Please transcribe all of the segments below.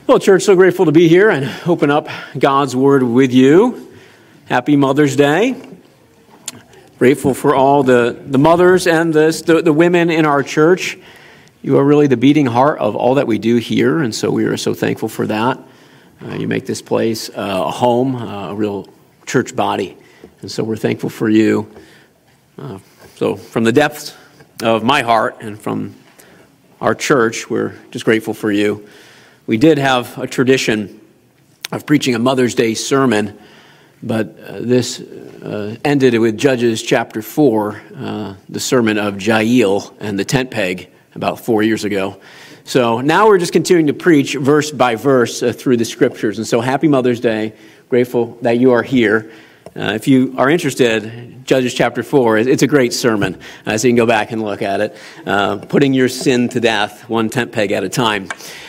Well, church, so grateful to be here and open up God's Word with you. Happy Mother's Day. Grateful for all the mothers and the women in our church. You are really the beating heart of all that we do here, and so we are so thankful for that. You make this place a home, a real church body, and so we're thankful for you. So from the depths of my heart and from our church, we're just grateful for you. We did have a tradition of preaching a Mother's Day sermon, but this ended with Judges chapter 4, the sermon of Jael and the tent peg about 4 years ago. So now we're just continuing to preach verse by verse through the scriptures. And so happy Mother's Day. Grateful that you are here. If you are interested, Judges chapter 4, it's a great sermon, so you can go back and look at it. Putting your sin to death, one tent peg at a time.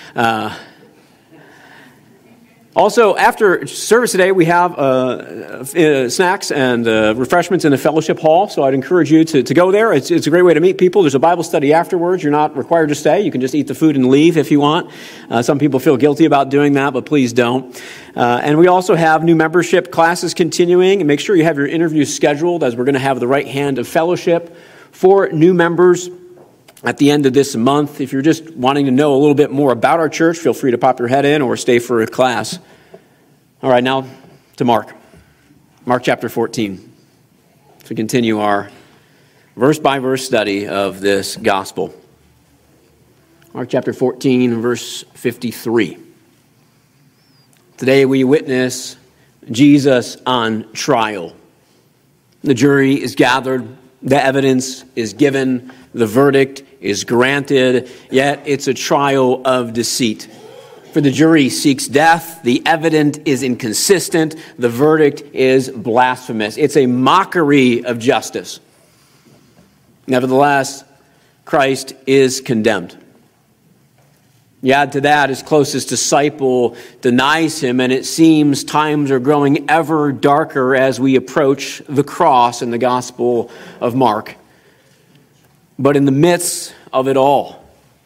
Also, after service today, we have snacks and refreshments in the fellowship hall, so I'd encourage you to go there. It's a great way to meet people. There's a Bible study afterwards. You're not required to stay. You can just eat the food and leave if you want. Some people feel guilty about doing that, but please don't. And we also have new membership classes continuing, and make sure you have your interviews scheduled, as we're going to have the right hand of fellowship for new members at the end of this month. If you're just wanting to know a little bit more about our church, feel free to pop your head in or stay for a class. All right, now to Mark. Mark chapter 14. To continue our verse-by-verse study of this gospel. Mark chapter 14, verse 53. Today we witness Jesus on trial. The jury is gathered. The evidence is given. The verdict is granted, yet it's a trial of deceit. For the jury seeks death, the evidence is inconsistent, the verdict is blasphemous. It's a mockery of justice. Nevertheless, Christ is condemned. You add to that, his closest disciple denies him, and it seems times are growing ever darker as we approach the cross in the Gospel of Mark. But in the midst of it all,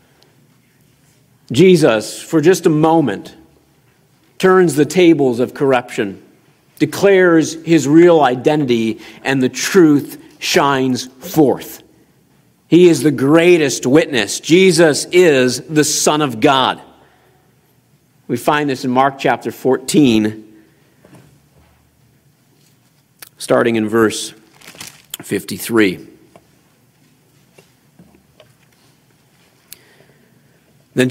Jesus, for just a moment, turns the tables of corruption, declares his real identity, and the truth shines forth. He is the greatest witness. Jesus is the Son of God. We find this in Mark chapter 14, starting in verse 53. Then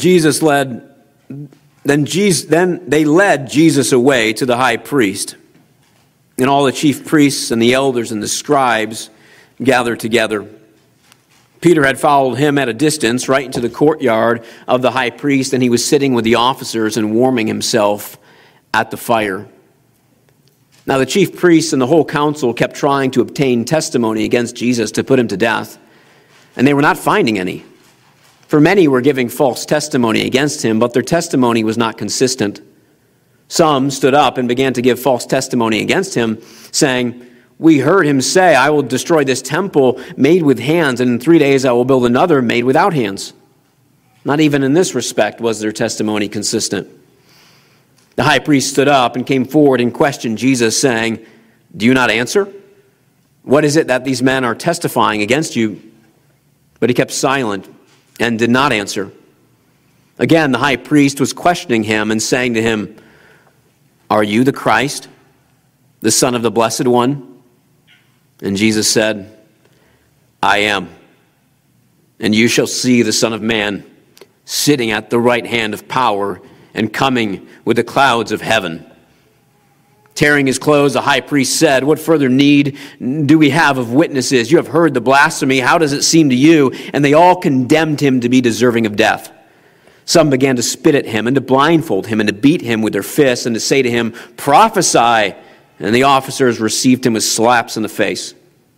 they led Jesus away to the high priest, and all the chief priests and the elders and the scribes gathered together. Peter had followed him at a distance right into the courtyard of the high priest, and he was sitting with the officers and warming himself at the fire. Now the chief priests and the whole council kept trying to obtain testimony against Jesus to put him to death, and they were not finding any. For many were giving false testimony against him, but their testimony was not consistent. Some stood up and began to give false testimony against him, saying, "We heard him say, 'I will destroy this temple made with hands, and in 3 days I will build another made without hands.'" Not even in this respect was their testimony consistent. The high priest stood up and came forward and questioned Jesus, saying, "Do you not answer? What is it that these men are testifying against you?" But he kept silent and did not answer. Again, the high priest was questioning him and saying to him, "Are you the Christ, the Son of the Blessed One?" And Jesus said, "I am. And you shall see the Son of Man sitting at the right hand of power and coming with the clouds of heaven." Tearing his clothes, the high priest said, "What further need do we have of witnesses? You have heard the blasphemy. How does it seem to you?" And they all condemned him to be deserving of death. Some began to spit at him and to blindfold him and to beat him with their fists and to say to him, "Prophesy." And the officers received him with slaps in the face.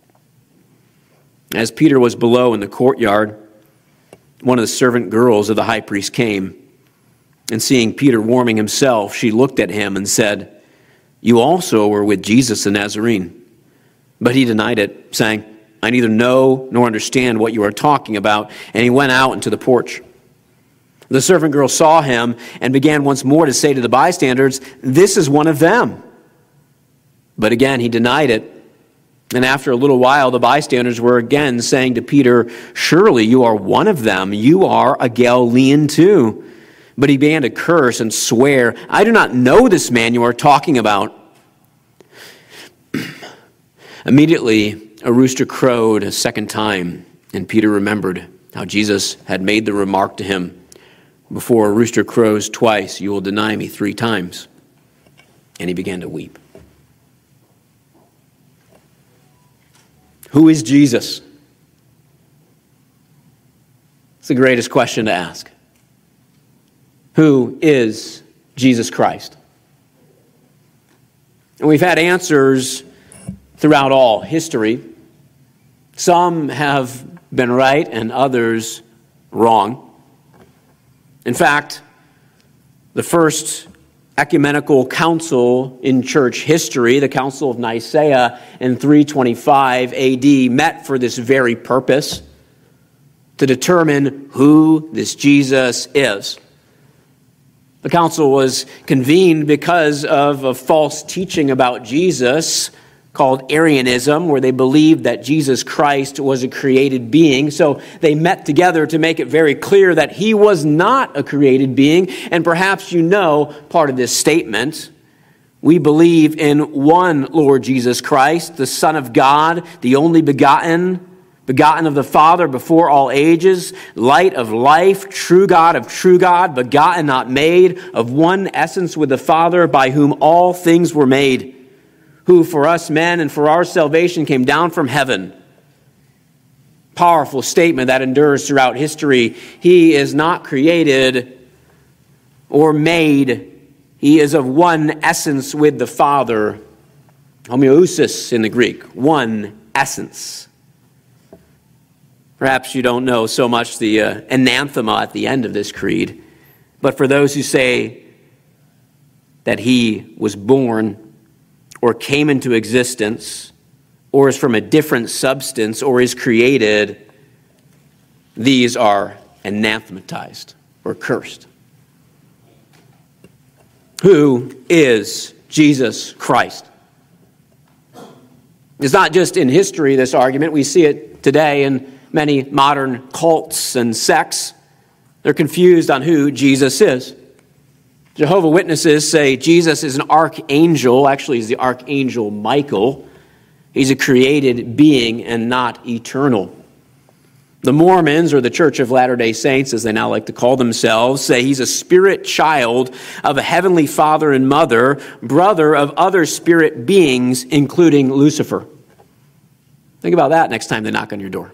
As Peter was below in the courtyard, one of the servant girls of the high priest came, and seeing Peter warming himself, she looked at him and said, "You also were with Jesus the Nazarene." But he denied it, saying, "I neither know nor understand what you are talking about." And he went out into the porch. The servant girl saw him and began once more to say to the bystanders, "This is one of them." But again he denied it. And after a little while, the bystanders were again saying to Peter, "Surely you are one of them. You are a Galilean too." But he began to curse and swear, "I do not know this man you are talking about." Immediately, a rooster crowed a second time, and Peter remembered how Jesus had made the remark to him, "Before a rooster crows twice, you will deny me 3 times." And he began to weep. Who is Jesus? It's the greatest question to ask. Who is Jesus Christ? And we've had answers throughout all history. Some have been right and others wrong. In fact, the first ecumenical council in church history, the Council of Nicaea in 325 AD, met for this very purpose, to determine who this Jesus is. The council was convened because of a false teaching about Jesus called Arianism, where they believed that Jesus Christ was a created being. So they met together to make it very clear that he was not a created being. And perhaps you know part of this statement. We believe in one Lord Jesus Christ, the Son of God, the only begotten of the Father before all ages, light of life, true God of true God, begotten, not made, of one essence with the Father, by whom all things were made, who for us men and for our salvation came down from heaven. Powerful statement that endures throughout history. He is not created or made. He is of one essence with the Father. Homoousis in the Greek, one essence. Perhaps you don't know so much the anathema at the end of this creed, but for those who say that he was born or came into existence or is from a different substance or is created, these are anathematized or cursed. Who is Jesus Christ? It's not just in history, this argument. We see it today in many modern cults and sects. They're confused on who Jesus is. Jehovah's Witnesses say Jesus is an archangel. Actually, he's the archangel Michael. He's a created being and not eternal. The Mormons, or the Church of Latter-day Saints, as they now like to call themselves, say he's a spirit child of a heavenly father and mother, brother of other spirit beings, including Lucifer. Think about that next time they knock on your door.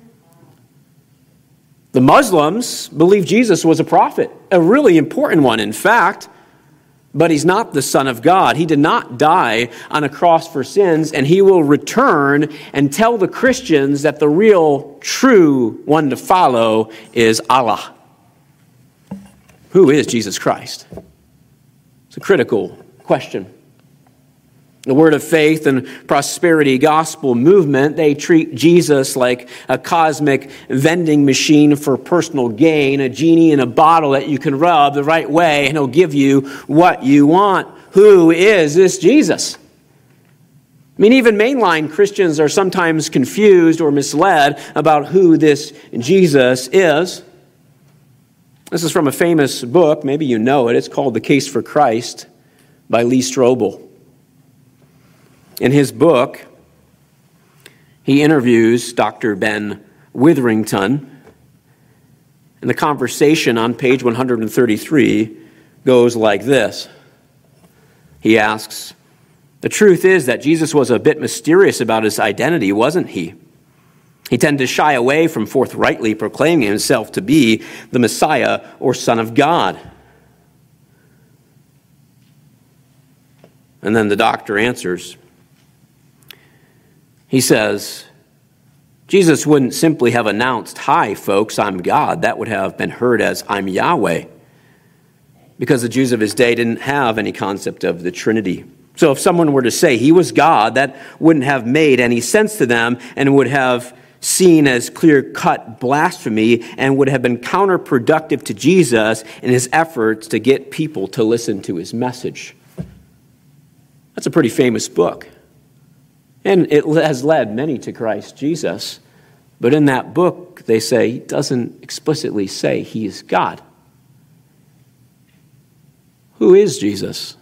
The Muslims believe Jesus was a prophet, a really important one, in fact, but he's not the Son of God. He did not die on a cross for sins, and he will return and tell the Christians that the real, true one to follow is Allah. Who is Jesus Christ? It's a critical question. The Word of Faith and Prosperity Gospel movement, they treat Jesus like a cosmic vending machine for personal gain, a genie in a bottle that you can rub the right way and he'll give you what you want. Who is this Jesus? I mean, even mainline Christians are sometimes confused or misled about who this Jesus is. This is from a famous book, maybe you know it. It's called The Case for Christ by Lee Strobel. In his book, he interviews Dr. Ben Witherington, and the conversation on page 133 goes like this. He asks, "The truth is that Jesus was a bit mysterious about his identity, wasn't he? He tended to shy away from forthrightly proclaiming himself to be the Messiah or Son of God." And then the doctor answers. He says, Jesus wouldn't simply have announced, "Hi, folks, I'm God." That would have been heard as, "I'm Yahweh," because the Jews of his day didn't have any concept of the Trinity. So if someone were to say he was God, that wouldn't have made any sense to them and would have seen as clear-cut blasphemy and would have been counterproductive to Jesus in his efforts to get people to listen to his message. That's a pretty famous book. And it has led many to Christ Jesus. But in that book, they say, he doesn't explicitly say he is God. Who is Jesus?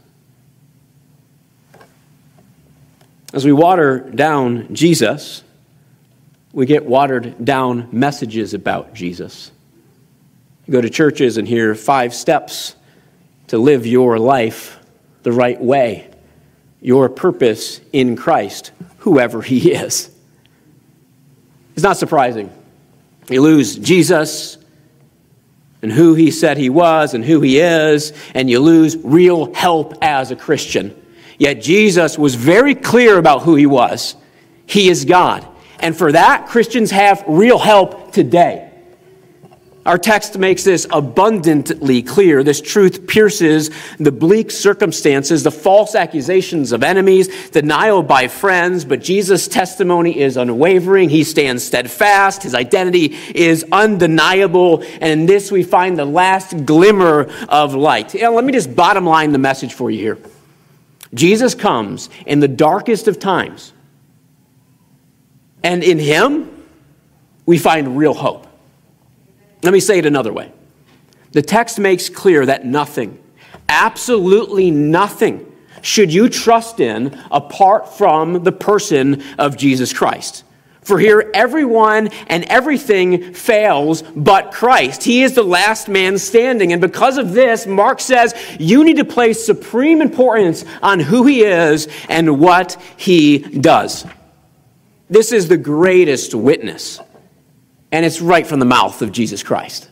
As we water down Jesus, we get watered down messages about Jesus. You go to churches and hear 5 steps to live your life the right way, your purpose in Christ, whoever he is. It's not surprising. You lose Jesus and who he said he was and who he is, and you lose real help as a Christian. Yet Jesus was very clear about who he was. He is God. And for that, Christians have real help today. Our text makes this abundantly clear. This truth pierces the bleak circumstances, the false accusations of enemies, denial by friends, but Jesus' testimony is unwavering. He stands steadfast. His identity is undeniable. And in this we find the last glimmer of light. Let me just bottom line the message for you here. Jesus comes in the darkest of times. And in him, we find real hope. Let me say it another way. The text makes clear that nothing, absolutely nothing, should you trust in apart from the person of Jesus Christ. For here, everyone and everything fails but Christ. He is the last man standing. And because of this, Mark says you need to place supreme importance on who he is and what he does. This is the greatest witness. And it's right from the mouth of Jesus Christ.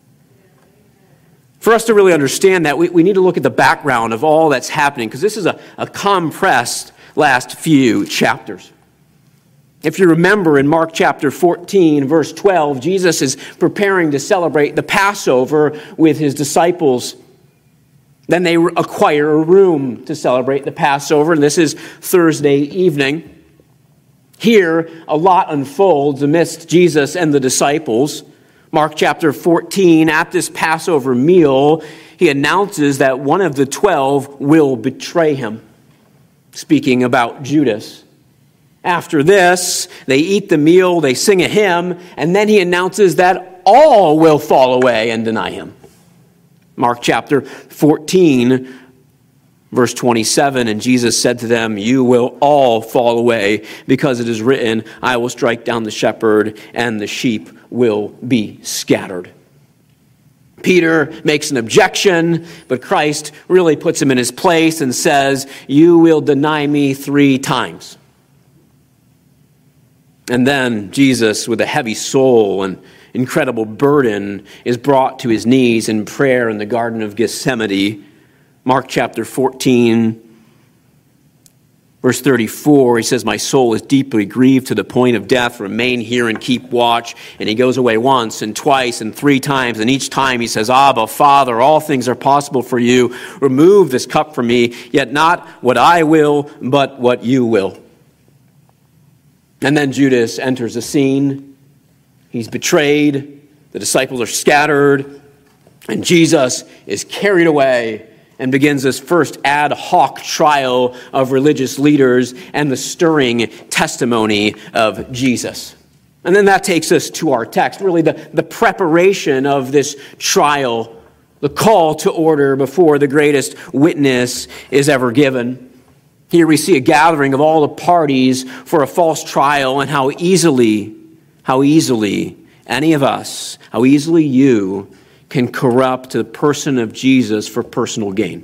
For us to really understand that, we need to look at the background of all that's happening, because this is a compressed last few chapters. If you remember in Mark chapter 14, verse 12, Jesus is preparing to celebrate the Passover with his disciples. Then they acquire a room to celebrate the Passover, and this is Thursday evening. Here, a lot unfolds amidst Jesus and the disciples. Mark chapter 14, at this Passover meal, he announces that one of the 12 will betray him, speaking about Judas. After this, they eat the meal, they sing a hymn, and then he announces that all will fall away and deny him. Mark chapter 14, verse 27, and Jesus said to them, "You will all fall away, because it is written, I will strike down the shepherd, and the sheep will be scattered." Peter makes an objection, but Christ really puts him in his place and says, "You will deny me 3 times. And then Jesus, with a heavy soul and incredible burden, is brought to his knees in prayer in the Garden of Gethsemane. Mark chapter 14, verse 34, he says, "My soul is deeply grieved to the point of death. Remain here and keep watch." And he goes away once and twice and 3 times. And each time he says, "Abba, Father, all things are possible for you. Remove this cup from me, yet not what I will, but what you will." And then Judas enters the scene. He's betrayed. The disciples are scattered. And Jesus is carried away and begins this first ad hoc trial of religious leaders and the stirring testimony of Jesus. And then that takes us to our text, really the preparation of this trial, the call to order before the greatest witness is ever given. Here we see a gathering of all the parties for a false trial, and how easily any of us, how easily you can corrupt the person of Jesus for personal gain.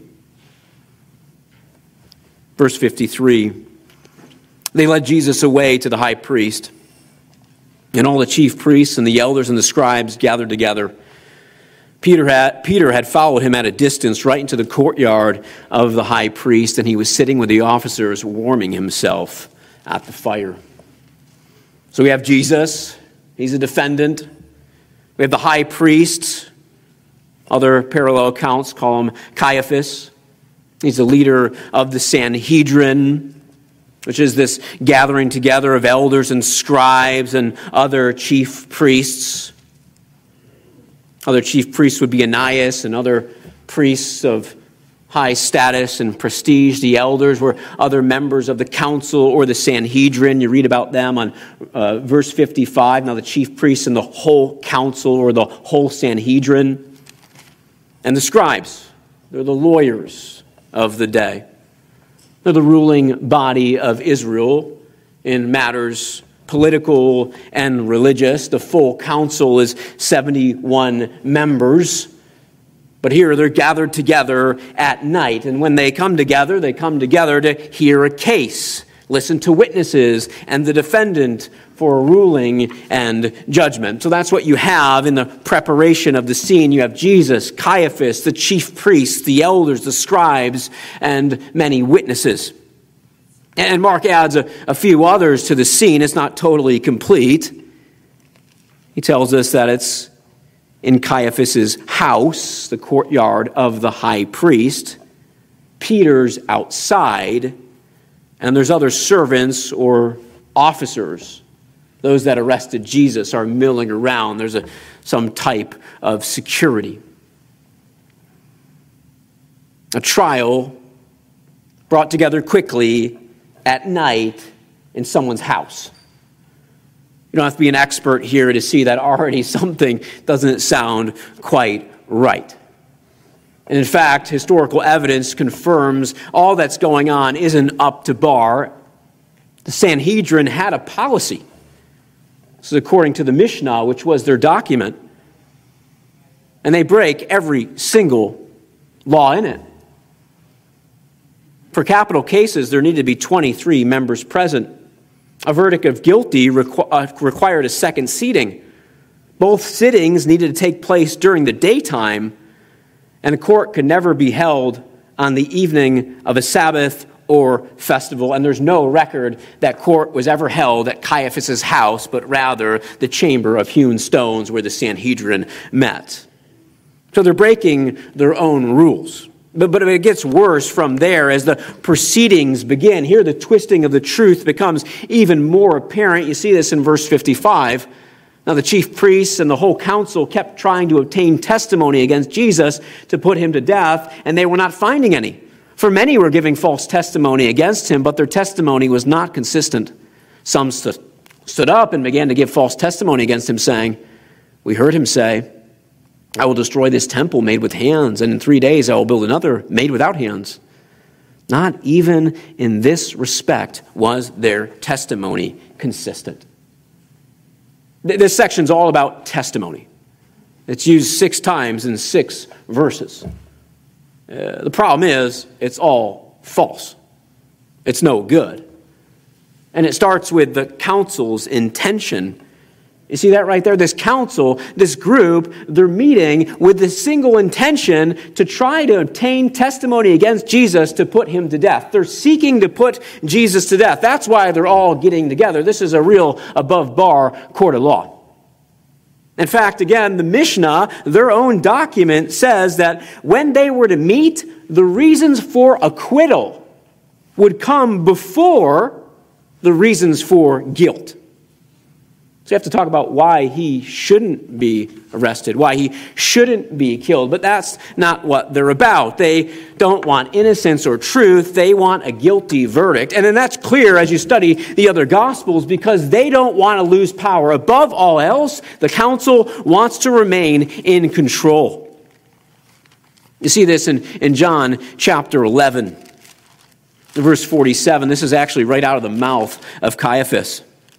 Verse 53, they led Jesus away to the high priest, and all the chief priests and the elders and the scribes gathered together. Peter had followed him at a distance right into the courtyard of the high priest, and he was sitting with the officers warming himself at the fire. So we have Jesus, he's a defendant. We have the high priest. Other parallel accounts call him Caiaphas. He's the leader of the Sanhedrin. which is this gathering together of elders and scribes and other chief priests. Other chief priests would be Ananias and other priests of high status and prestige. The elders were other members of the council or the Sanhedrin. You read about them on verse 55. Now the chief priests and the whole council or the whole Sanhedrin. And the scribes, they're the lawyers of the day. They're the ruling body of Israel in matters political and religious. The full council is 71 members. But here they're gathered together at night. And when they come together to hear a case, listen to witnesses and the defendant for a ruling and judgment. So that's what you have in the preparation of the scene. You have Jesus, Caiaphas, the chief priests, the elders, the scribes, and many witnesses. And Mark adds a few others to the scene. It's not totally complete. He tells us that it's in Caiaphas' house, the courtyard of the high priest. Peter's outside, and there's other servants or officers. Those that arrested Jesus are milling around. There's some type of security. A trial brought together quickly at night in someone's house. You don't have to be an expert here to see that already something doesn't sound quite right. And in fact, historical evidence confirms all that's going on isn't up to bar. The Sanhedrin had a policy. This is according to the Mishnah, which was their document. And they break every single law in it. For capital cases, there needed to be 23 members present. A verdict of guilty required a second sitting. Both sittings needed to take place during the daytime, and a court could never be held on the evening of a Sabbath or festival. And there's no record that court was ever held at Caiaphas' house, but rather the chamber of hewn stones where the Sanhedrin met. So they're breaking their own rules. But it gets worse from there as the proceedings begin. Here the twisting of the truth becomes even more apparent. You see this in verse 55. Now the chief priests and the whole council kept trying to obtain testimony against Jesus to put him to death, and they were not finding any. For many were giving false testimony against him, but their testimony was not consistent. Some stood up and began to give false testimony against him, saying, "We heard him say, 'I will destroy this temple made with hands, and in 3 days I will build another made without hands.' Not even in this respect was their testimony consistent." This section's all about testimony. It's used 6 times in 6 verses. The problem is, it's all false. It's no good. And it starts with the council's intention. You see that right there? This council, this group, they're meeting with the single intention to try to obtain testimony against Jesus to put him to death. They're seeking to put Jesus to death. That's why they're all getting together. This is a real above-bar court of law. In fact, again, the Mishnah, their own document, says that when they were to meet, the reasons for acquittal would come before the reasons for guilt. So you have to talk about why he shouldn't be arrested, why he shouldn't be killed. But that's not what they're about. They don't want innocence or truth. They want a guilty verdict. And then that's clear as you study the other Gospels because they don't want to lose power. Above all else, the council wants to remain in control. You see this in John chapter 11, verse 47. This is actually right out of the mouth of Caiaphas.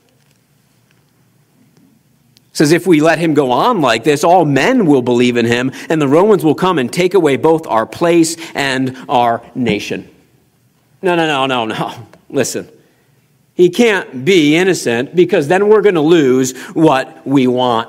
It says, "If we let him go on like this, all men will believe in him, and the Romans will come and take away both our place and our nation." No. Listen. He can't be innocent because then we're going to lose what we want.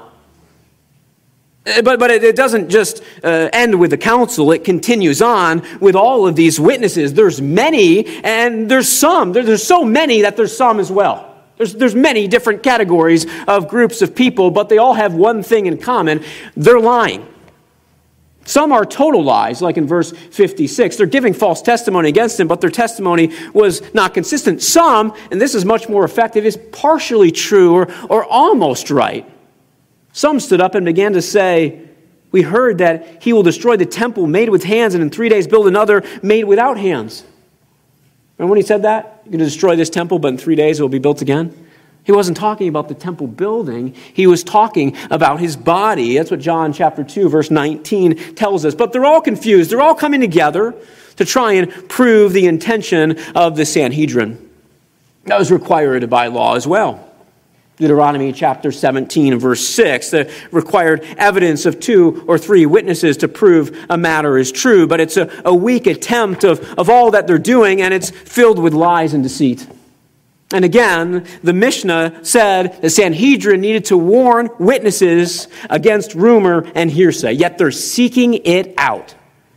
But it doesn't just end with the council. It continues on with all of these witnesses. There's many, and there's some. There's so many that there's some as well. There's many different categories of groups of people, but they all have one thing in common. They're lying. Some are total lies, like in verse 56. They're giving false testimony against him, but their testimony was not consistent. Some, and this is much more effective, is partially true or almost right. Some stood up and began to say, we heard that he will destroy the temple made with hands and in 3 days build another made without hands. Remember when he said that? You're going to destroy this temple, but in 3 days it will be built again? He wasn't talking about the temple building. He was talking about his body. That's what John chapter 2, verse 19 tells us. But they're all confused. They're all coming together to try and prove the intention of the Sanhedrin. That was required by law as well. Deuteronomy chapter 17 and verse 6, the required evidence of 2 or 3 witnesses to prove a matter is true. But it's a weak attempt of all that they're doing, and it's filled with lies and deceit. And again, the Mishnah said the Sanhedrin needed to warn witnesses against rumor and hearsay, yet they're seeking it out.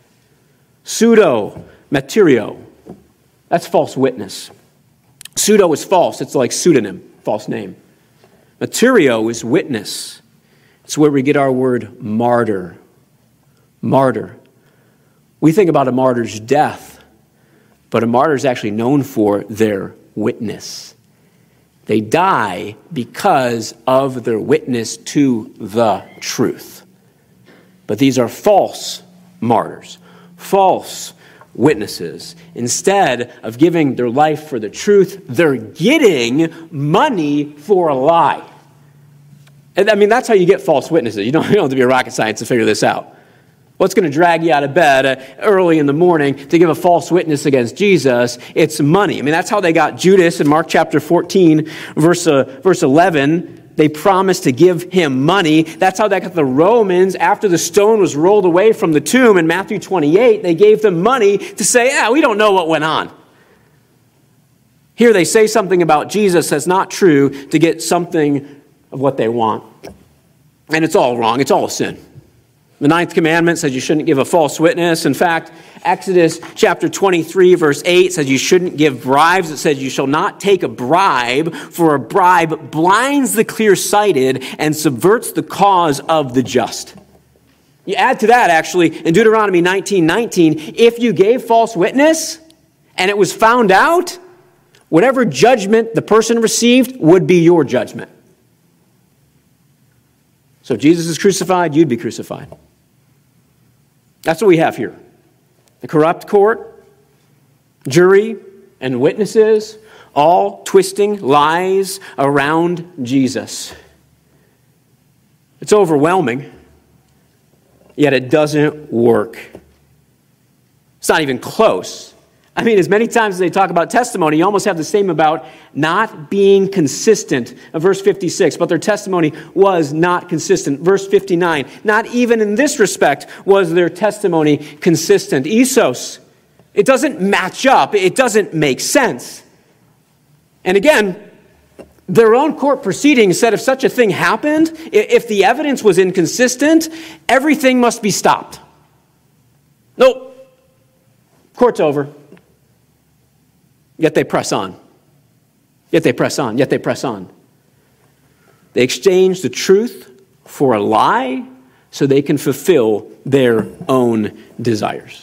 Pseudo, materio, that's false witness. Pseudo is false, it's like pseudonym, false name. Materio is witness. It's where we get our word martyr. Martyr. We think about a martyr's death, but a martyr is actually known for their witness. They die because of their witness to the truth. But these are false martyrs, false witnesses. Instead of giving their life for the truth, they're getting money for a lie. And I mean, that's how you get false witnesses. You don't have to be a rocket scientist to figure this out. What's going to drag you out of bed early in the morning to give a false witness against Jesus? It's money. I mean, that's how they got Judas in Mark chapter 14, verse 11. They promised to give him money. That's how they got the Romans after the stone was rolled away from the tomb in Matthew 28. They gave them money to say, we don't know what went on. Here they say something about Jesus that's not true to get something of what they want. And it's all wrong. It's all a sin. The 9th commandment says you shouldn't give a false witness. In fact, Exodus chapter 23, verse 8 says you shouldn't give bribes. It says you shall not take a bribe, for a bribe blinds the clear-sighted and subverts the cause of the just. You add to that, actually, in Deuteronomy 19:19, if you gave false witness and it was found out, whatever judgment the person received would be your judgment. So if Jesus is crucified, you'd be crucified. That's what we have here. The corrupt court, jury, and witnesses all twisting lies around Jesus. It's overwhelming, yet it doesn't work. It's not even close. I mean, as many times as they talk about testimony, you almost have the same about not being consistent. Verse 56, but their testimony was not consistent. Verse 59, not even in this respect was their testimony consistent. Isos, it doesn't match up. It doesn't make sense. And again, their own court proceedings said if such a thing happened, if the evidence was inconsistent, everything must be stopped. Nope. Court's over. Yet they press on. Yet they press on. Yet they press on. They exchange the truth for a lie so they can fulfill their own desires.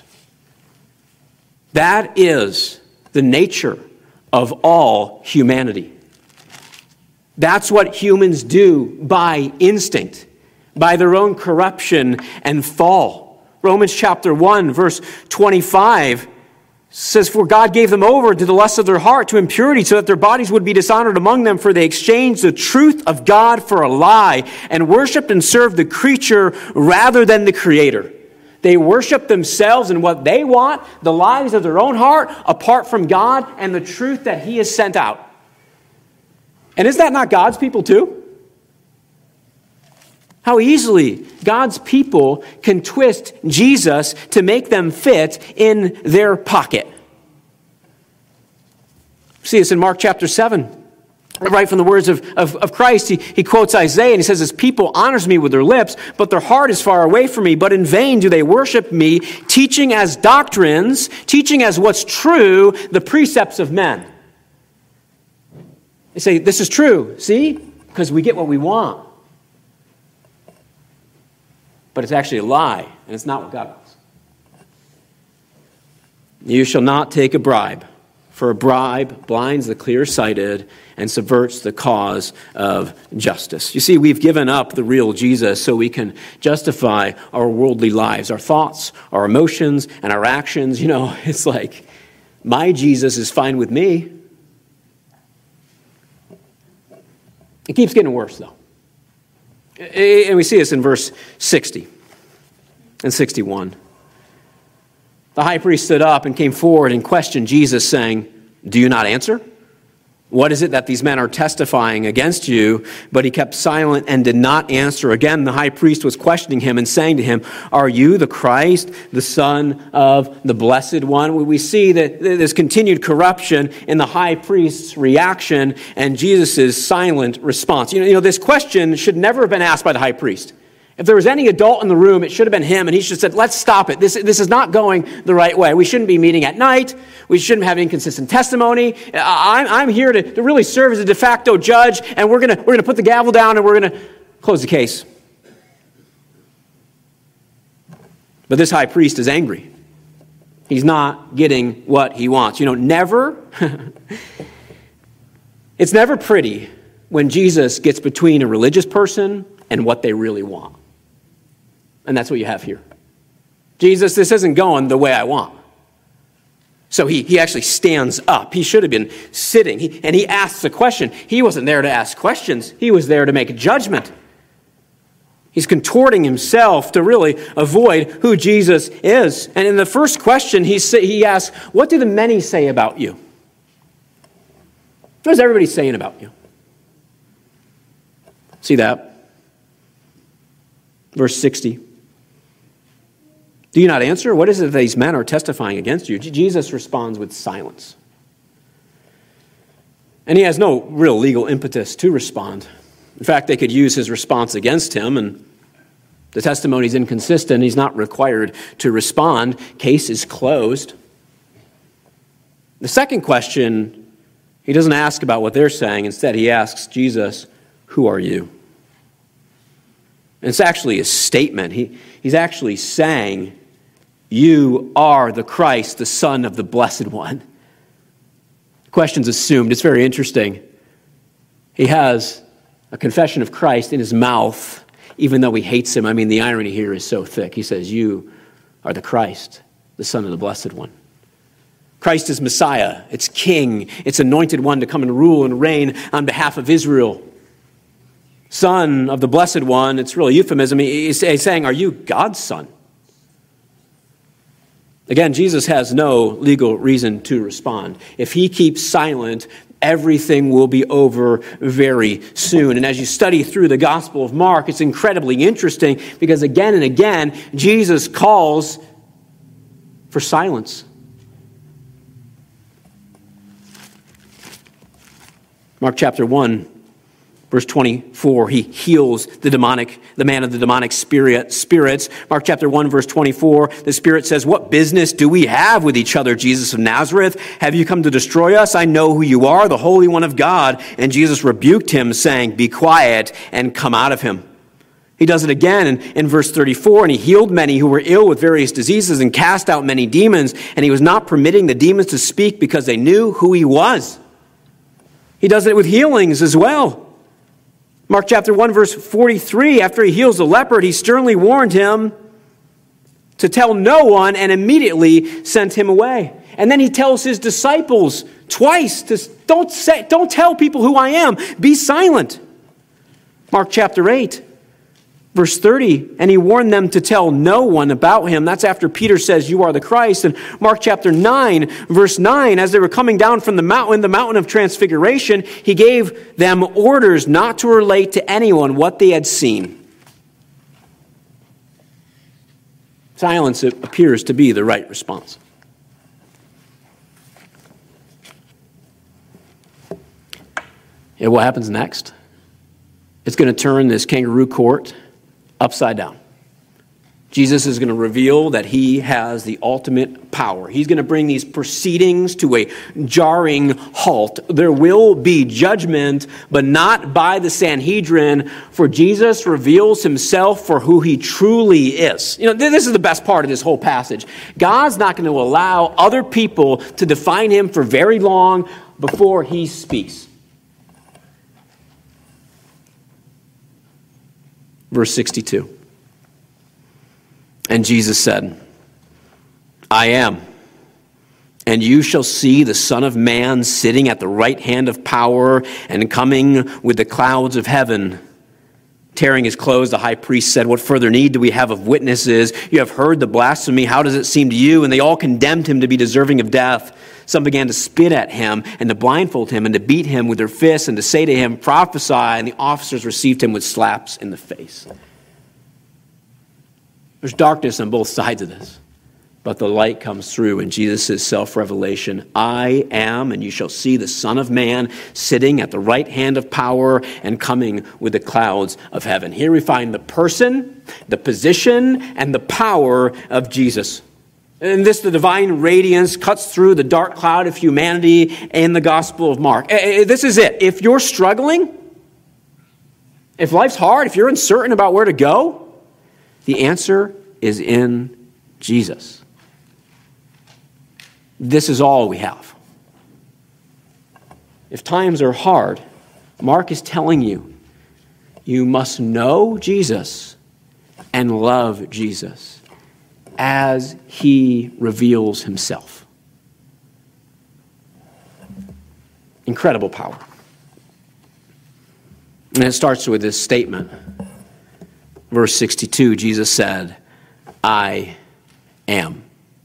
That is the nature of all humanity. That's what humans do by instinct, by their own corruption and fall. Romans chapter 1, verse 25 says, for God gave them over to the lust of their heart, to impurity, so that their bodies would be dishonored among them, for they exchanged the truth of God for a lie, and worshipped and served the creature rather than the Creator. They worship themselves and what they want, the lies of their own heart, apart from God and the truth that He has sent out. And is that not God's people too? How easily God's people can twist Jesus to make them fit in their pocket. See this in Mark chapter 7. Right from the words of Christ, he quotes Isaiah and he says, his people honors me with their lips, but their heart is far away from me. But in vain do they worship me, teaching as doctrines, teaching as what's true, the precepts of men. They say, this is true. See? Because we get what we want. but it's actually a lie, and it's not what God wants. You shall not take a bribe, for a bribe blinds the clear-sighted and subverts the cause of justice. You see, we've given up the real Jesus so we can justify our worldly lives, our thoughts, our emotions, and our actions. You know, it's like, my Jesus is fine with me. It keeps getting worse, though. And we see this in verse 60 and 61. The high priest stood up and came forward and questioned Jesus, saying, "Do you not answer? What is it that these men are testifying against you?" But he kept silent and did not answer. Again, the high priest was questioning him and saying to him, "Are you the Christ, the Son of the Blessed One?" We see that there's continued corruption in the high priest's reaction and Jesus' silent response. You know, this question should never have been asked by the high priest. If there was any adult in the room, it should have been him, and he should have said, "Let's stop it. This is not going the right way. We shouldn't be meeting at night. We shouldn't have inconsistent testimony. I'm here to really serve as a de facto judge, and we're gonna put the gavel down and we're gonna close the case." But this high priest is angry. He's not getting what he wants. You know, it's never pretty when Jesus gets between a religious person and what they really want. And that's what you have here. Jesus, this isn't going the way I want. So he actually stands up. He should have been sitting. And he asks a question. He wasn't there to ask questions. He was there to make a judgment. He's contorting himself to really avoid who Jesus is. And in the first question, he asks, "What do the many say about you?" What is everybody saying about you? See that? Verse 60. "Do you not answer? What is it that these men are testifying against you?" Jesus responds with silence. And he has no real legal impetus to respond. In fact, they could use his response against him, and the testimony is inconsistent. He's not required to respond. Case is closed. The second question, he doesn't ask about what they're saying. Instead, he asks Jesus, "Who are you?" And it's actually a statement. He's actually saying, "You are the Christ, the Son of the Blessed One." The question's assumed. It's very interesting. He has a confession of Christ in his mouth, even though he hates him. I mean, the irony here is so thick. He says, "You are the Christ, the Son of the Blessed One." Christ is Messiah. It's King. It's anointed one to come and rule and reign on behalf of Israel. Son of the Blessed One, it's really a euphemism. He's saying, "Are you God's son?" Again, Jesus has no legal reason to respond. If he keeps silent, everything will be over very soon. And as you study through the Gospel of Mark, it's incredibly interesting because again and again, Jesus calls for silence. Mark chapter 1. Verse 24, he heals the man of the demonic spirits. Mark chapter 1, verse 24, the Spirit says, "What business do we have with each other, Jesus of Nazareth? Have you come to destroy us? I know who you are, the Holy One of God." And Jesus rebuked him, saying, "Be quiet and come out of him." He does it again in verse 34, "And he healed many who were ill with various diseases and cast out many demons. And he was not permitting the demons to speak because they knew who he was." He does it with healings as well. Mark chapter 1, verse 43, after he heals the leopard, he sternly warned him to tell no one and immediately sent him away. And then he tells his disciples twice, don't tell people who I am. Be silent. Mark chapter 8, verse 30, and he warned them to tell no one about him. That's after Peter says, "You are the Christ." And Mark chapter 9, verse 9, as they were coming down from the mountain of Transfiguration, he gave them orders not to relate to anyone what they had seen. Silence appears to be the right response. And what happens next? It's going to turn this kangaroo court upside down. Jesus is going to reveal that he has the ultimate power. He's going to bring these proceedings to a jarring halt. There will be judgment, but not by the Sanhedrin, for Jesus reveals himself for who he truly is. This is the best part of this whole passage. God's not going to allow other people to define him for very long before he speaks. Verse 62. And Jesus said, I am, and you shall see the Son of Man sitting at the right hand of power and coming with the clouds of heaven. Tearing his clothes, the high priest said, what further need do we have of witnesses? You have heard the blasphemy. How does it seem to you? And they all condemned him to be deserving of death. Some began to spit at him and to blindfold him and to beat him with their fists and to say to him, prophesy. And the officers received him with slaps in the face. There's darkness on both sides of this, but the light comes through in Jesus' self-revelation. I am, and you shall see the Son of Man sitting at the right hand of power and coming with the clouds of heaven. Here we find the person, the position, and the power of Jesus. And this, the divine radiance, cuts through the dark cloud of humanity in the Gospel of Mark. This is it. If you're struggling, if life's hard, if you're uncertain about where to go, the answer is in Jesus. This is all we have. If times are hard, Mark is telling you, you must know Jesus and love Jesus as he reveals himself. Incredible power. And it starts with this statement. Verse 62, Jesus said, I am.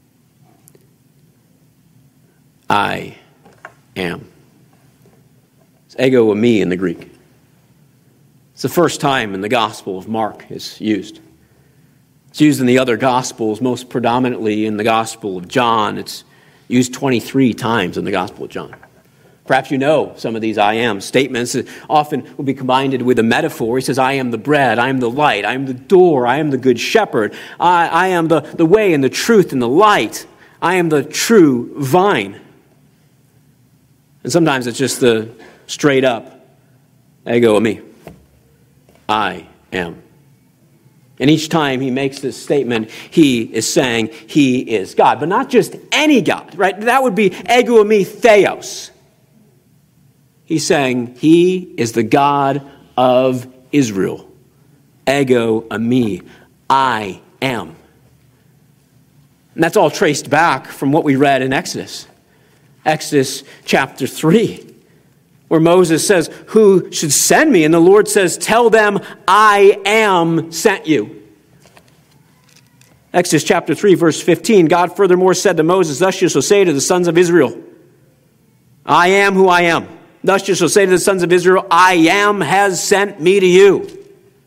I am. It's ego eimi in the Greek. It's the first time in the Gospel of Mark it's used. It's used in the other Gospels, most predominantly in the Gospel of John. It's used 23 times in the Gospel of John. Perhaps you know some of these I am statements that often will be combined with a metaphor. He says, I am the bread, I am the light, I am the door, I am the good shepherd, I am the way and the truth and the light, I am the true vine. And sometimes it's just the straight up ego eimi. I am. And each time he makes this statement, he is saying he is God. But not just any God, right? That would be ego eimi theos. He's saying he is the God of Israel. Ego eimi. I am. And that's all traced back from what we read in Exodus. Exodus chapter 3, where Moses says, who should send me? And the Lord says, tell them I am sent you. Exodus chapter 3, verse 15, God furthermore said to Moses, thus you shall say to the sons of Israel, I am who I am. Thus you shall say to the sons of Israel, I am has sent me to you.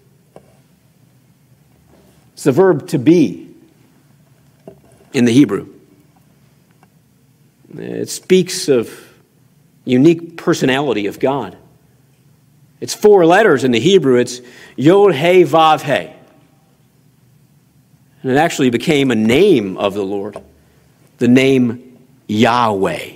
It's the verb to be in the Hebrew. It speaks of unique personality of God. It's 4 letters in the Hebrew. It's Yod, He, Vav, He. And it actually became a name of the Lord, the name Yahweh.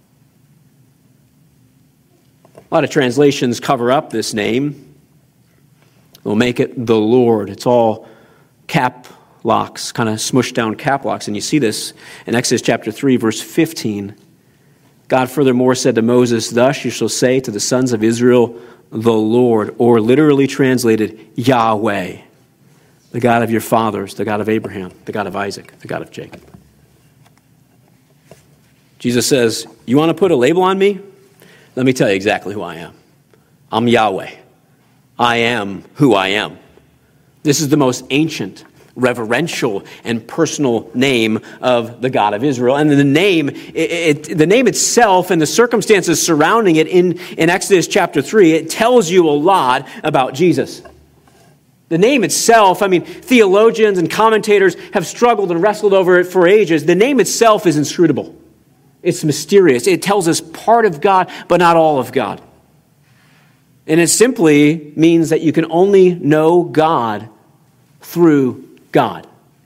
A lot of translations cover up this name. They'll make it the Lord. It's all cap locks, kind of smushed down cap locks. And you see this in Exodus chapter 3, verse 15. God furthermore said to Moses, thus you shall say to the sons of Israel, the Lord, or literally translated, Yahweh, the God of your fathers, the God of Abraham, the God of Isaac, the God of Jacob. Jesus says, you want to put a label on me? Let me tell you exactly who I am. I'm Yahweh. I am who I am. This is the most ancient, reverential, and personal name of the God of Israel. And the name itself and the circumstances surrounding it in Exodus chapter 3, it tells you a lot about Jesus. The name itself, theologians and commentators have struggled and wrestled over it for ages. The name itself is inscrutable. It's mysterious. It tells us part of God, but not all of God. And it simply means that you can only know God through God.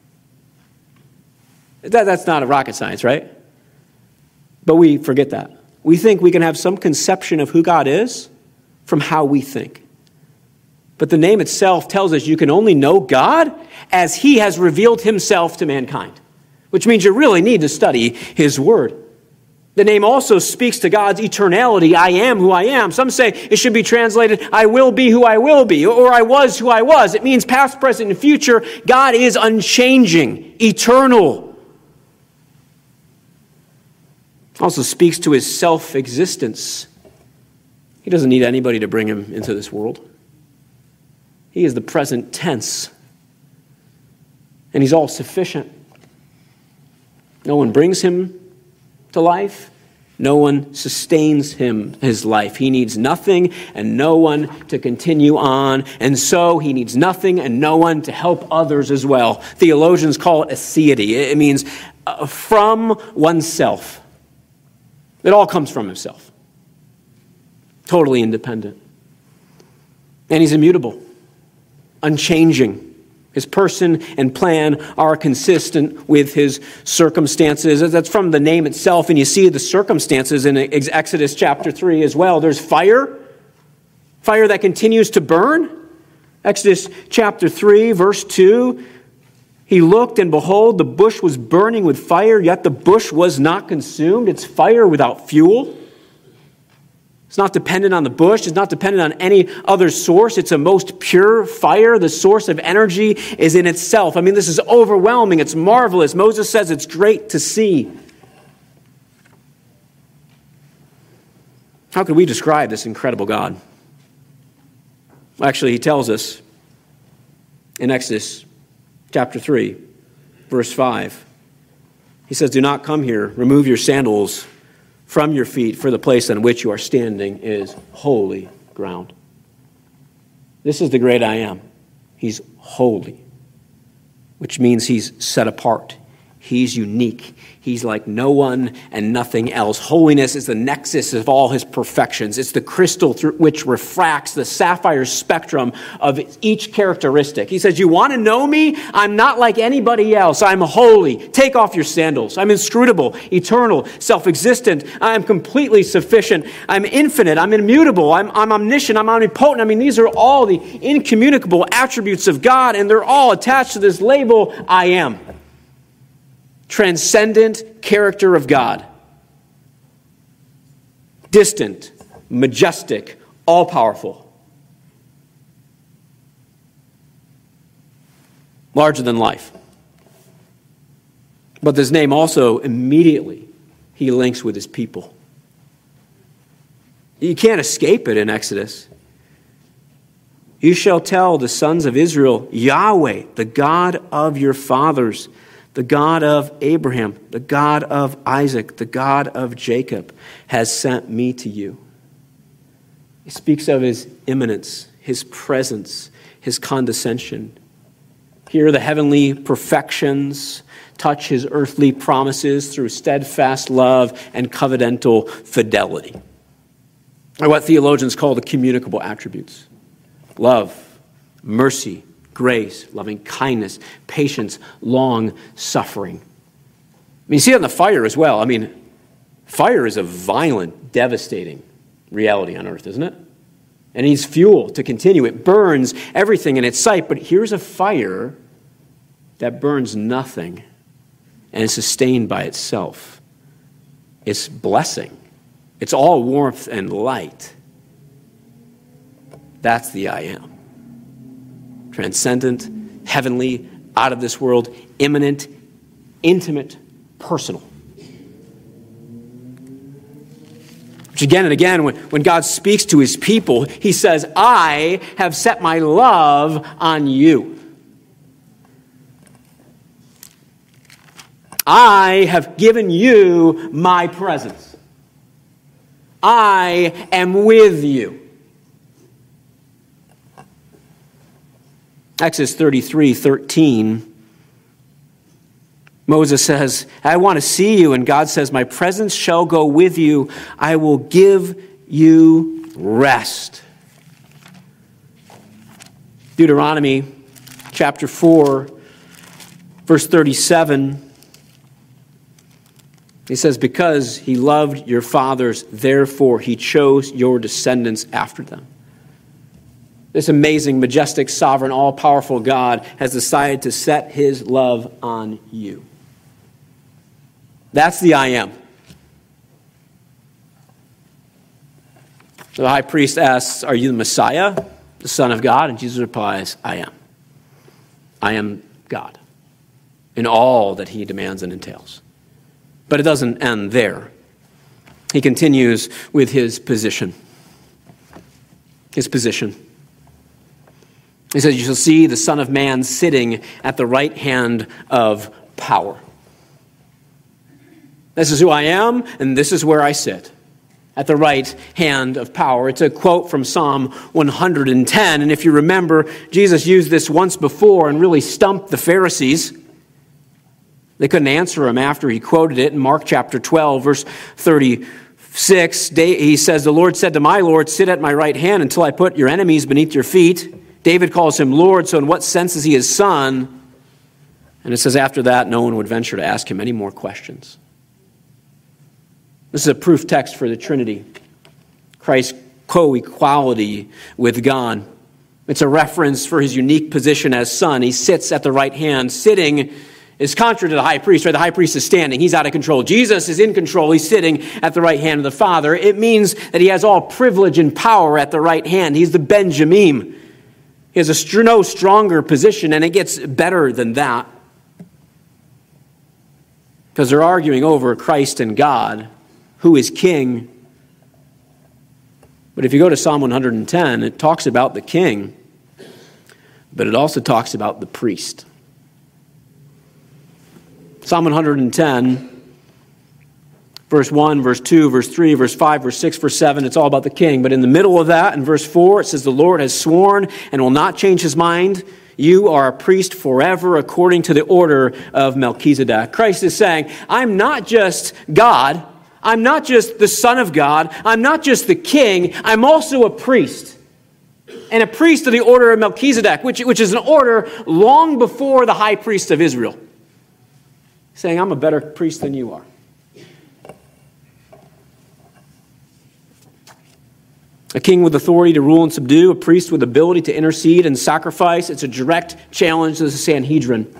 That's not a rocket science, right? But we forget that. We think we can have some conception of who God is from how we think. But the name itself tells us you can only know God as he has revealed himself to mankind, which means you really need to study his word. The name also speaks to God's eternality. I am who I am. Some say it should be translated, I will be who I will be, or I was who I was. It means past, present, and future. God is unchanging, eternal. It also speaks to his self-existence. He doesn't need anybody to bring him into this world. He is the present tense. And he's all sufficient. No one brings him to life. No one sustains his life. He needs nothing and no one to continue on. And so he needs nothing and no one to help others as well. Theologians call it aseity. It means from oneself. It all comes from himself. Totally independent. And he's immutable, unchanging. His person and plan are consistent with his circumstances. That's from the name itself, and you see the circumstances in Exodus chapter 3 as well. There's fire that continues to burn. Exodus chapter 3, verse 2, he looked, and behold, the bush was burning with fire, yet the bush was not consumed. It's fire without fuel. It's not dependent on the bush. It's not dependent on any other source. It's a most pure fire. The source of energy is in itself. I mean, this is overwhelming. It's marvelous. Moses says it's great to see. How could we describe this incredible God? Actually, he tells us in Exodus chapter 3, verse 5. He says, do not come here. Remove your sandals from your feet, for the place on which you are standing is holy ground. This is the great I am. He's holy, which means he's set apart. He's unique. He's like no one and nothing else. Holiness is the nexus of all his perfections. It's the crystal through which refracts the sapphire spectrum of each characteristic. He says, you want to know me? I'm not like anybody else. I'm holy. Take off your sandals. I'm inscrutable, eternal, self-existent. I'm completely sufficient. I'm infinite. I'm immutable. I'm omniscient. I'm omnipotent. I mean, these are all the incommunicable attributes of God, and they're all attached to this label, I am. Transcendent character of God. Distant, majestic, all-powerful. Larger than life. But this name also immediately he links with his people. You can't escape it in Exodus. You shall tell the sons of Israel, Yahweh, the God of your fathers, the God of Abraham, the God of Isaac, the God of Jacob, has sent me to you. He speaks of his immanence, his presence, his condescension. Here the heavenly perfections touch his earthly promises through steadfast love and covenantal fidelity. Or what theologians call the communicable attributes. Love, mercy, grace, loving kindness, patience, long suffering. I mean, you see it in the fire as well. I mean, fire is a violent, devastating reality on earth, isn't it? And it needs fuel to continue. It burns everything in its sight. But here's a fire that burns nothing and is sustained by itself. It's blessing. It's all warmth and light. That's the I am. Transcendent, heavenly, out of this world, immanent, intimate, personal. Which again and again, when God speaks to his people, he says, I have set my love on you. I have given you my presence. I am with you. Exodus 33:13, Moses says, I want to see you. And God says, my presence shall go with you. I will give you rest. Deuteronomy chapter 4, verse 37, He says, because he loved your fathers, therefore he chose your descendants after them. This amazing, majestic, sovereign, all-powerful God has decided to set his love on you. That's the I am. The high priest asks, are you the Messiah, the Son of God? And Jesus replies, I am. I am God in all that he demands and entails. But it doesn't end there. He continues with his position. His position. He says, you shall see the Son of Man sitting at the right hand of power. This is who I am, and this is where I sit. At the right hand of power. It's a quote from Psalm 110. And if you remember, Jesus used this once before and really stumped the Pharisees. They couldn't answer him after he quoted it in Mark chapter 12, verse 36. He says, the Lord said to my Lord, sit at my right hand until I put your enemies beneath your feet. David calls him Lord, so in what sense is he his son? And it says after that, no one would venture to ask him any more questions. This is a proof text for the Trinity. Christ's co-equality with God. It's a reference for his unique position as son. He sits at the right hand. Sitting is contrary to the high priest, right? The high priest is standing. He's out of control. Jesus is in control. He's sitting at the right hand of the Father. It means that he has all privilege and power at the right hand. He's the Benjamim. He has a no stronger position, and it gets better than that. Because they're arguing over Christ and God, who is king. But if you go to Psalm 110, it talks about the king, but it also talks about the priest. Psalm 110, verse 1, verse 2, verse 3, verse 5, verse 6, verse 7, it's all about the king. But in the middle of that, in verse 4, it says, the Lord has sworn and will not change his mind. You are a priest forever according to the order of Melchizedek. Christ is saying, I'm not just God. I'm not just the Son of God. I'm not just the king. I'm also a priest. And a priest of the order of Melchizedek, which is an order long before the high priest of Israel. Saying, I'm a better priest than you are. A king with authority to rule and subdue, a priest with ability to intercede and sacrifice. It's a direct challenge to the Sanhedrin.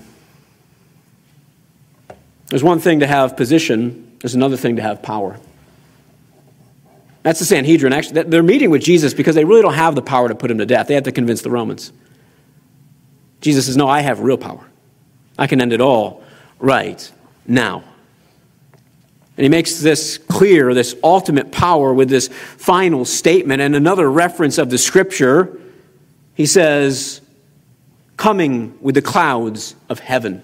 There's one thing to have position. There's another thing to have power. That's the Sanhedrin. Actually, they're meeting with Jesus because they really don't have the power to put him to death. They have to convince the Romans. Jesus says, no, I have real power. I can end it all right now. And he makes this clear, this ultimate power with this final statement and another reference of the scripture. He says, coming with the clouds of heaven.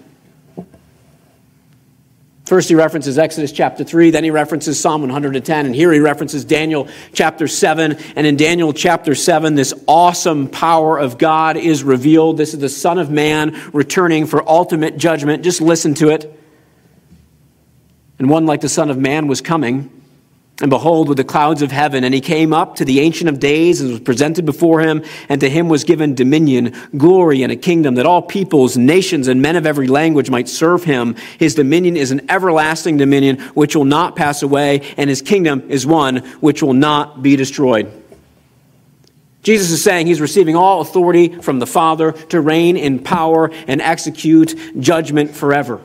First he references Exodus chapter 3, then he references Psalm 110, and here he references Daniel chapter 7. And in Daniel chapter 7, this awesome power of God is revealed. This is the Son of Man returning for ultimate judgment. Just listen to it. And one like the Son of Man was coming, and behold, with the clouds of heaven, and he came up to the Ancient of Days and was presented before him, and to him was given dominion, glory, and a kingdom, that all peoples, nations, and men of every language might serve him. His dominion is an everlasting dominion which will not pass away, and his kingdom is one which will not be destroyed. Jesus is saying he's receiving all authority from the Father to reign in power and execute judgment forever.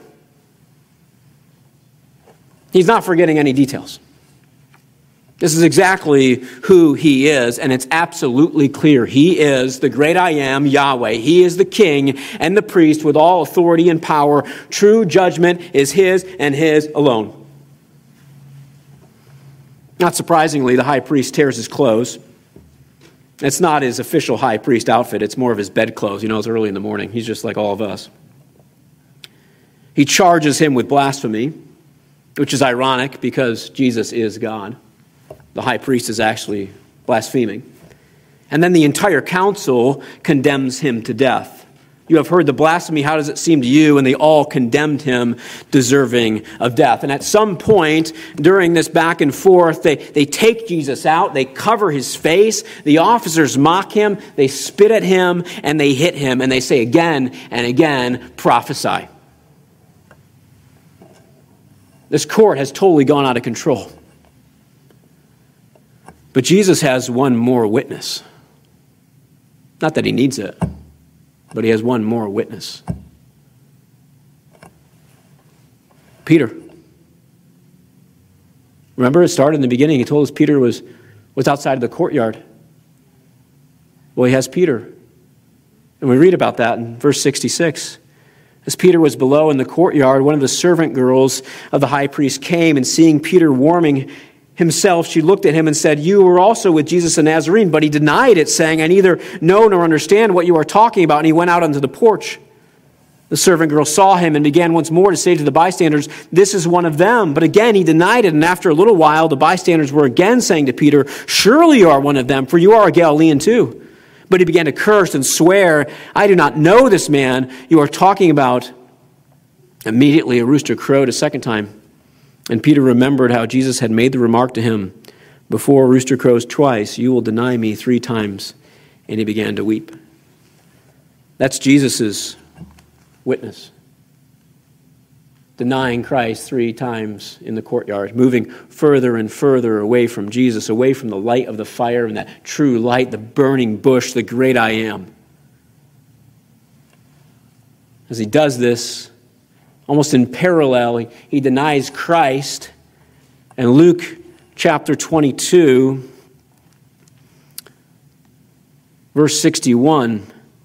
He's not forgetting any details. This is exactly who he is, and it's absolutely clear. He is the great I am, Yahweh. He is the king and the priest with all authority and power. True judgment is his and his alone. Not surprisingly, the high priest tears his clothes. It's not his official high priest outfit. It's more of his bedclothes. You know, it's early in the morning. He's just like all of us. He charges him with blasphemy, which is ironic because Jesus is God. The high priest is actually blaspheming. And then the entire council condemns him to death. You have heard the blasphemy, how does it seem to you? And they all condemned him, deserving of death. And at some point during this back and forth, they take Jesus out, they cover his face, the officers mock him, they spit at him, and they hit him, and they say again and again, prophesy. This court has totally gone out of control. But Jesus has one more witness. Not that he needs it, but he has one more witness. Peter. Remember, it started in the beginning. He told us Peter was outside of the courtyard. Well, he has Peter. And we read about that in verse 66. As Peter was below in the courtyard, one of the servant girls of the high priest came, and seeing Peter warming himself, she looked at him and said, "You were also with Jesus the Nazarene." But he denied it, saying, "I neither know nor understand what you are talking about." And he went out onto the porch. The servant girl saw him and began once more to say to the bystanders, "This is one of them." But again he denied it, and after a little while the bystanders were again saying to Peter, "Surely you are one of them, for you are a Galilean too." But he began to curse and swear, "I do not know this man you are talking about." Immediately a rooster crowed a second time, and Peter remembered how Jesus had made the remark to him, "Before a rooster crows twice, you will deny me 3 times." And he began to weep. That's Jesus' witness. Denying Christ 3 times in the courtyard, moving further and further away from Jesus, away from the light of the fire and that true light, the burning bush, the great I am. As he does this, almost in parallel, he denies Christ. And Luke chapter 22, verse 61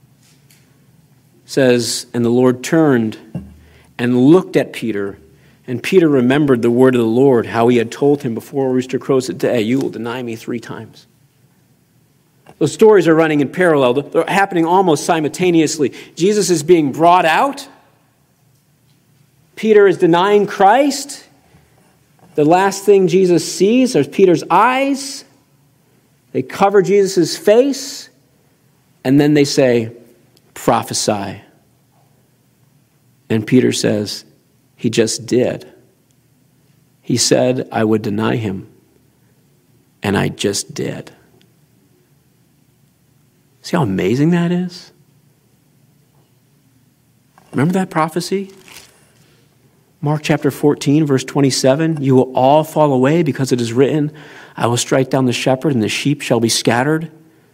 says, "And the Lord turned and looked at Peter, and Peter remembered the word of the Lord, how he had told him, before a rooster crows today, you will deny me 3 times. Those stories are running in parallel. They're happening almost simultaneously. Jesus is being brought out. Peter is denying Christ. The last thing Jesus sees are Peter's eyes. They cover Jesus' face, and then they say, "Prophesy." And Peter says, he just did. He said, "I would deny him," and I just did. See how amazing that is? Remember that prophecy? Mark chapter 14, verse 27, "You will all fall away because it is written, I will strike down the shepherd and the sheep shall be scattered."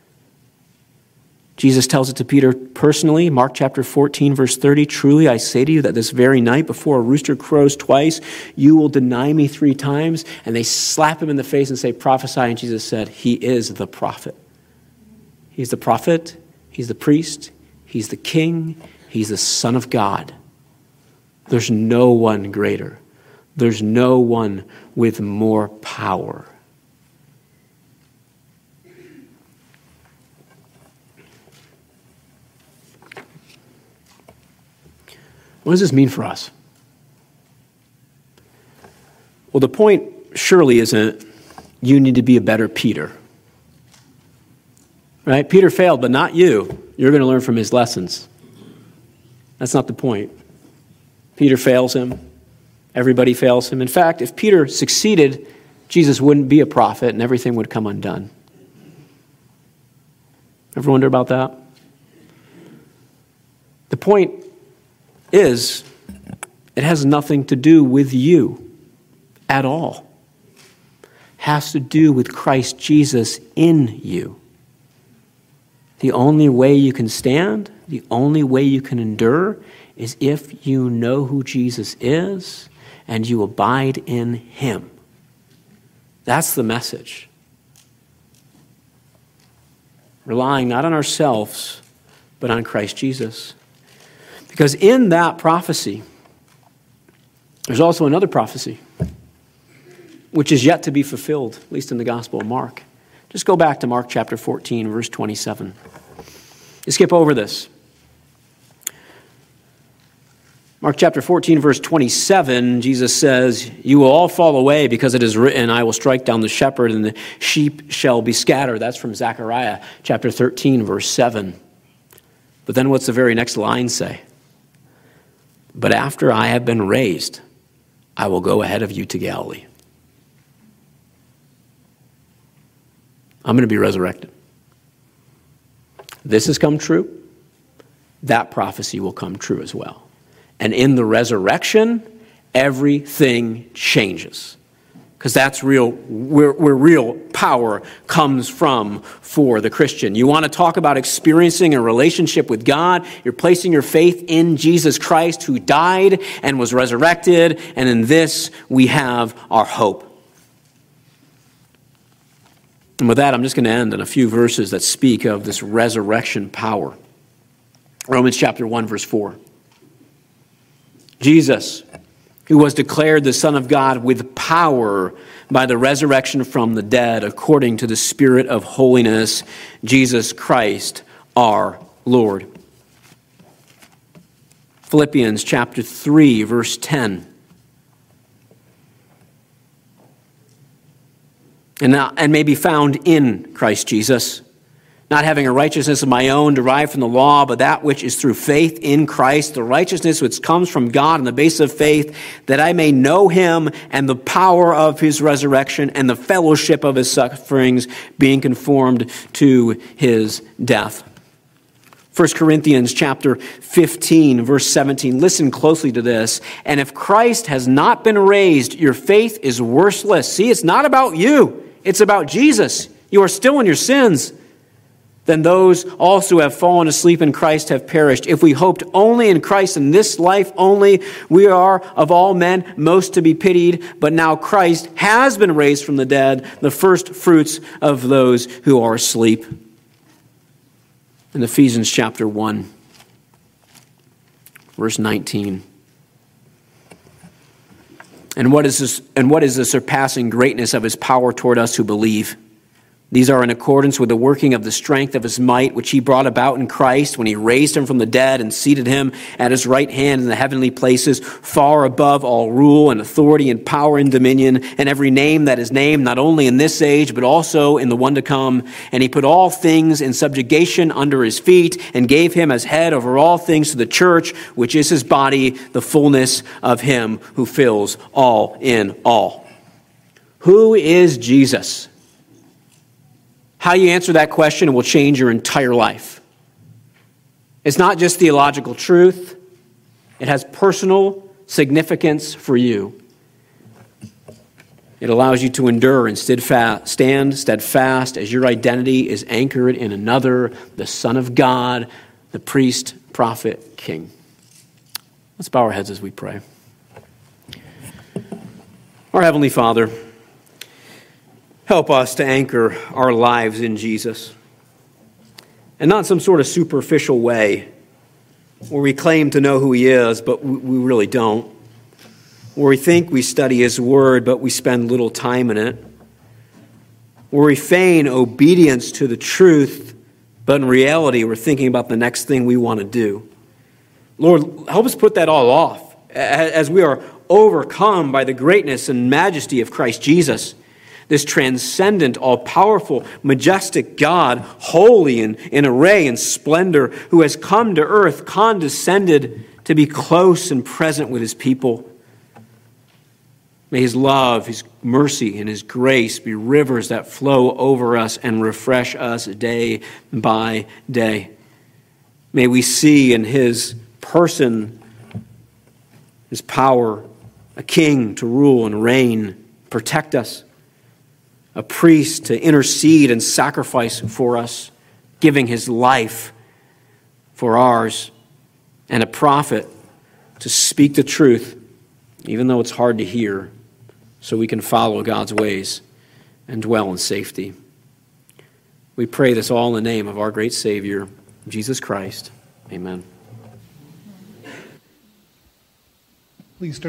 Jesus tells it to Peter personally, Mark chapter 14, verse 30, "Truly I say to you that this very night before a rooster crows twice, you will deny me 3 times." And they slap him in the face and say, "Prophesy." And Jesus said, he is the prophet. He's the prophet, he's the priest, he's the king, he's the Son of God. There's no one greater. There's no one with more power. What does this mean for us? Well, the point surely isn't you need to be a better Peter. Right? Peter failed, but not you. You're going to learn from his lessons. That's not the point. Peter fails him. Everybody fails him. In fact, if Peter succeeded, Jesus wouldn't be a prophet and everything would come undone. Ever wonder about that? The point is, it has nothing to do with you at all. It has to do with Christ Jesus in you. The only way you can stand, the only way you can endure, is if you know who Jesus is and you abide in him. That's the message. Relying not on ourselves, but on Christ Jesus. Because in that prophecy, there's also another prophecy, which is yet to be fulfilled, at least in the Gospel of Mark. Just go back to Mark chapter 14, verse 27. You skip over this. Mark chapter 14, verse 27, Jesus says, "You will all fall away because it is written, I will strike down the shepherd and the sheep shall be scattered." That's from Zechariah chapter 13, verse 7. But then what's the very next line say? "But after I have been raised, I will go ahead of you to Galilee." I'm going to be resurrected. This has come true. That prophecy will come true as well. And in the resurrection, everything changes. Because that's real, where real power comes from for the Christian. You want to talk about experiencing a relationship with God? You're placing your faith in Jesus Christ, who died and was resurrected, and in this we have our hope. And with that, I'm just going to end in a few verses that speak of this resurrection power. Romans chapter 1, verse 4. Jesus, who was declared the Son of God with power by the resurrection from the dead, according to the Spirit of holiness, Jesus Christ our Lord. Philippians chapter 3, verse 10. And may be found in Christ Jesus, not having a righteousness of my own derived from the law, but that which is through faith in Christ, the righteousness which comes from God on the basis of faith, that I may know him and the power of his resurrection and the fellowship of his sufferings, being conformed to his death. 1 Corinthians chapter 15, verse 17. Listen closely to this. And if Christ has not been raised, your faith is worthless. See, it's not about you. It's about Jesus. You are still in your sins. Then those also who have fallen asleep in Christ have perished. If we hoped only in Christ in this life only, we are of all men most to be pitied. But now Christ has been raised from the dead, the first fruits of those who are asleep. In Ephesians chapter 1, verse 19. And what is the surpassing greatness of his power toward us who believe? These are in accordance with the working of the strength of his might, which he brought about in Christ when he raised him from the dead and seated him at his right hand in the heavenly places, far above all rule and authority and power and dominion, and every name that is named, not only in this age, but also in the one to come. And he put all things in subjugation under his feet, and gave him as head over all things to the church, which is his body, the fullness of him who fills all in all. Who is Jesus? How you answer that question will change your entire life. It's not just theological truth. It has personal significance for you. It allows you to endure and stand steadfast as your identity is anchored in another, the Son of God, the priest, prophet, king. Let's bow our heads as we pray. Our Heavenly Father, help us to anchor our lives in Jesus. And not some sort of superficial way where we claim to know who he is, but we really don't. Where we think we study his word, but we spend little time in it. Where we feign obedience to the truth, but in reality we're thinking about the next thing we want to do. Lord, help us put that all off as we are overcome by the greatness and majesty of Christ Jesus. This transcendent, all-powerful, majestic God, holy in array and splendor, who has come to earth, condescended to be close and present with his people. May his love, his mercy, and his grace be rivers that flow over us and refresh us day by day. May we see in his person, his power, a king to rule and reign, protect us. A priest to intercede and sacrifice for us, giving his life for ours, and a prophet to speak the truth, even though it's hard to hear, so we can follow God's ways and dwell in safety. We pray this all in the name of our great Savior, Jesus Christ. Amen. Please turn